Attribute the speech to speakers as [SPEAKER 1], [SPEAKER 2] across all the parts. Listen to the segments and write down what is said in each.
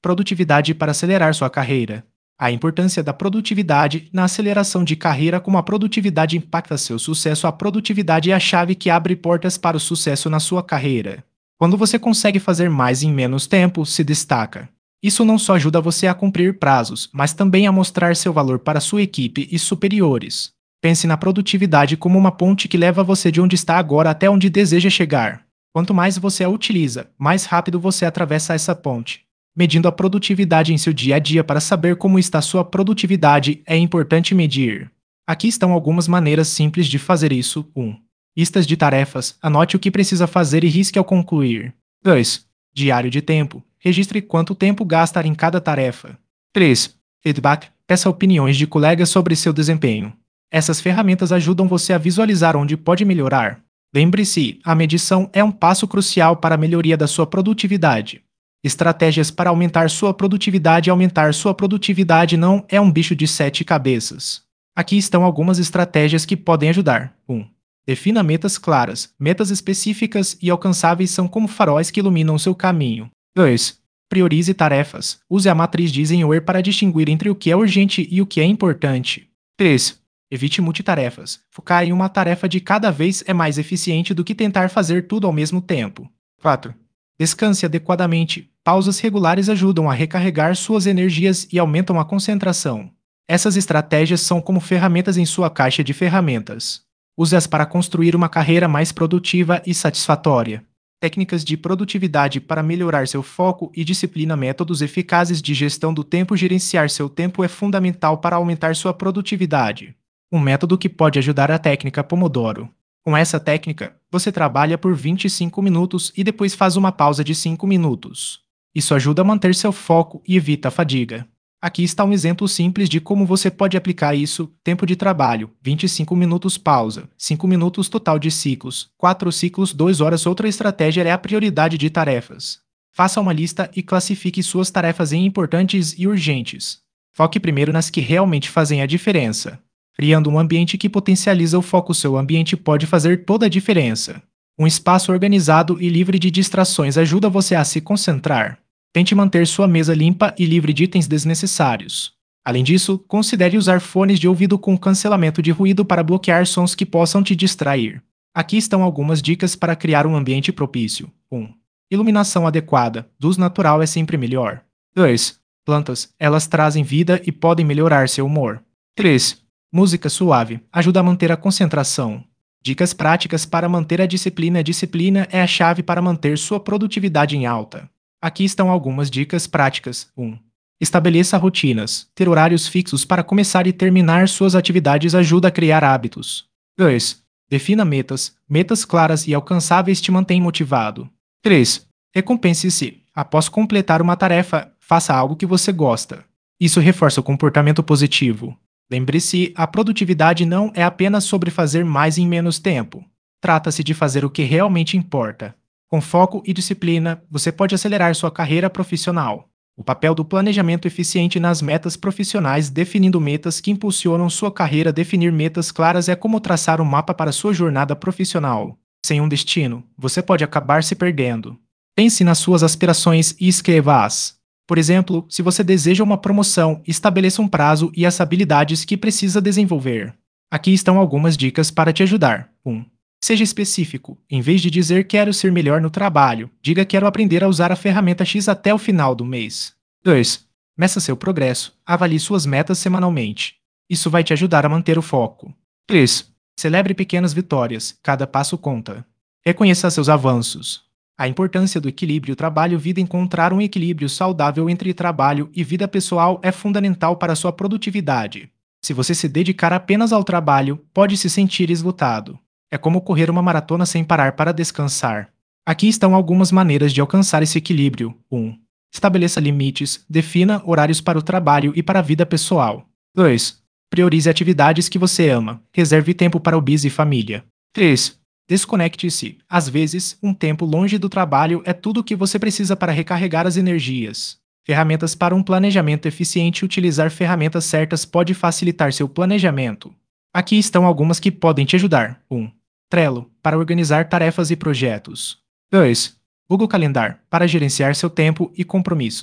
[SPEAKER 1] Produtividade para acelerar sua carreira. A importância da produtividade na aceleração de carreira. Como a produtividade impacta seu sucesso. A produtividade é a chave que abre portas para o sucesso na sua carreira. Quando você consegue fazer mais em menos tempo, se destaca. Isso não só ajuda você a cumprir prazos, mas também a mostrar seu valor para sua equipe e superiores. Pense na produtividade como uma ponte que leva você de onde está agora até onde deseja chegar. Quanto mais você a utiliza, mais rápido você atravessa essa ponte. Medindo a produtividade em seu dia a dia. Para saber como está sua produtividade, é importante medir. Aqui estão algumas maneiras simples de fazer isso. 1. Listas de tarefas. Anote o que precisa fazer e risque ao concluir. 2. Diário de tempo. Registre quanto tempo gasta em cada tarefa. 3. Feedback. Peça opiniões de colegas sobre seu desempenho. Essas ferramentas ajudam você a visualizar onde pode melhorar. Lembre-se, a medição é um passo crucial para a melhoria da sua produtividade. Estratégias para aumentar sua produtividade. Aumentar sua produtividade não é um bicho de 7 cabeças. Aqui estão algumas estratégias que podem ajudar. 1. Defina metas claras. Metas específicas e alcançáveis são como faróis que iluminam seu caminho. 2. Priorize tarefas. Use a matriz de Eisenhower para distinguir entre o que é urgente e o que é importante. 3. Evite multitarefas. Focar em uma tarefa de cada vez é mais eficiente do que tentar fazer tudo ao mesmo tempo. 4. Descanse adequadamente. Pausas regulares ajudam a recarregar suas energias e aumentam a concentração. Essas estratégias são como ferramentas em sua caixa de ferramentas. Use-as para construir uma carreira mais produtiva e satisfatória. Técnicas de produtividade para melhorar seu foco e disciplina. Métodos eficazes de gestão do tempo. Gerenciar seu tempo é fundamental para aumentar sua produtividade. Um método que pode ajudar é a técnica Pomodoro. Com essa técnica, você trabalha por 25 minutos e depois faz uma pausa de 5 minutos. Isso ajuda a manter seu foco e evita a fadiga. Aqui está um exemplo simples de como você pode aplicar isso. Tempo de trabalho, 25 minutos pausa, 5 minutos total de ciclos, 4 ciclos, 2 horas. Outra estratégia é a prioridade de tarefas. Faça uma lista e classifique suas tarefas em importantes e urgentes. Foque primeiro nas que realmente fazem a diferença. Criando um ambiente que potencializa o foco. Seu ambiente pode fazer toda a diferença. Um espaço organizado e livre de distrações ajuda você a se concentrar. Tente manter sua mesa limpa e livre de itens desnecessários. Além disso, considere usar fones de ouvido com cancelamento de ruído para bloquear sons que possam te distrair. Aqui estão algumas dicas para criar um ambiente propício. 1. Iluminação adequada. Luz natural é sempre melhor. 2. Plantas. Elas trazem vida e podem melhorar seu humor. 3. Música suave. Ajuda a manter a concentração. Dicas práticas para manter a disciplina. A disciplina é a chave para manter sua produtividade em alta. Aqui estão algumas dicas práticas. 1. Estabeleça rotinas. Ter horários fixos para começar e terminar suas atividades ajuda a criar hábitos. 2. Defina metas. Metas claras e alcançáveis te mantêm motivado. 3. Recompense-se. Após completar uma tarefa, faça algo que você gosta. Isso reforça o comportamento positivo. Lembre-se, a produtividade não é apenas sobre fazer mais em menos tempo. Trata-se de fazer o que realmente importa. Com foco e disciplina, você pode acelerar sua carreira profissional. O papel do planejamento eficiente nas metas profissionais. Definindo metas que impulsionam sua carreira. Definir metas claras é como traçar um mapa para sua jornada profissional. Sem um destino, você pode acabar se perdendo. Pense nas suas aspirações e escreva-as. Por exemplo, se você deseja uma promoção, estabeleça um prazo e as habilidades que precisa desenvolver. Aqui estão algumas dicas para te ajudar. 1. Seja específico. Em vez de dizer quero ser melhor no trabalho, diga quero aprender a usar a ferramenta X até o final do mês. 2. Meça seu progresso. Avalie suas metas semanalmente. Isso vai te ajudar a manter o foco. 3. Celebre pequenas vitórias. Cada passo conta. Reconheça seus avanços. A importância do equilíbrio trabalho-vida. Encontrar um equilíbrio saudável entre trabalho e vida pessoal é fundamental para sua produtividade. Se você se dedicar apenas ao trabalho, pode se sentir esgotado. É como correr uma maratona sem parar para descansar. Aqui estão algumas maneiras de alcançar esse equilíbrio. 1. Estabeleça limites. Defina horários para o trabalho e para a vida pessoal. 2. Priorize atividades que você ama. Reserve tempo para hobbies e família. 3. Desconecte-se. Às vezes, um tempo longe do trabalho é tudo o que você precisa para recarregar as energias. Ferramentas para um planejamento eficiente. Utilizar ferramentas certas pode facilitar seu planejamento. Aqui estão algumas que podem te ajudar. 1. Trello, para organizar tarefas e projetos. 2. Google Calendar, para gerenciar seu tempo e compromissos.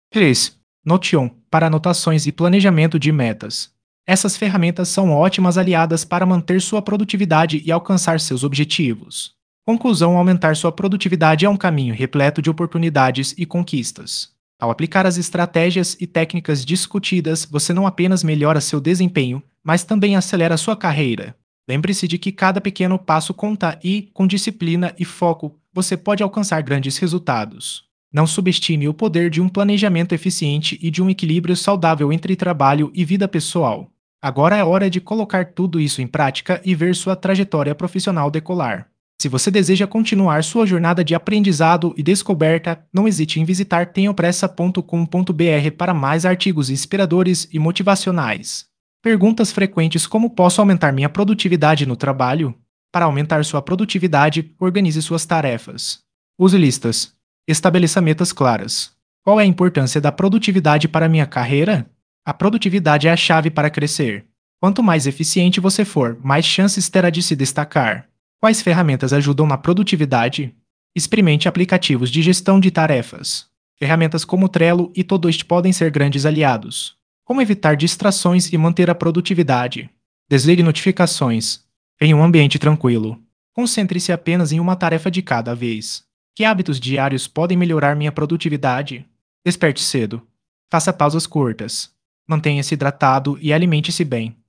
[SPEAKER 1] 3. Notion, para anotações e planejamento de metas. Essas ferramentas são ótimas aliadas para manter sua produtividade e alcançar seus objetivos. Conclusão: aumentar sua produtividade é um caminho repleto de oportunidades e conquistas. Ao aplicar as estratégias e técnicas discutidas, você não apenas melhora seu desempenho, mas também acelera sua carreira. Lembre-se de que cada pequeno passo conta e, com disciplina e foco, você pode alcançar grandes resultados. Não subestime o poder de um planejamento eficiente e de um equilíbrio saudável entre trabalho e vida pessoal. Agora é hora de colocar tudo isso em prática e ver sua trajetória profissional decolar. Se você deseja continuar sua jornada de aprendizado e descoberta, não hesite em visitar tenhopressa.com.br para mais artigos inspiradores e motivacionais. Perguntas frequentes: como posso aumentar minha produtividade no trabalho? Para aumentar sua produtividade, organize suas tarefas. Use listas. Estabeleça metas claras. Qual é a importância da produtividade para minha carreira? A produtividade é a chave para crescer. Quanto mais eficiente você for, mais chances terá de se destacar. Quais ferramentas ajudam na produtividade? Experimente aplicativos de gestão de tarefas. Ferramentas como Trello e Todoist podem ser grandes aliados. Como evitar distrações e manter a produtividade? Desligue notificações. Em um ambiente tranquilo. Concentre-se apenas em uma tarefa de cada vez. Que hábitos diários podem melhorar minha produtividade? Desperte cedo. Faça pausas curtas. Mantenha-se hidratado e alimente-se bem.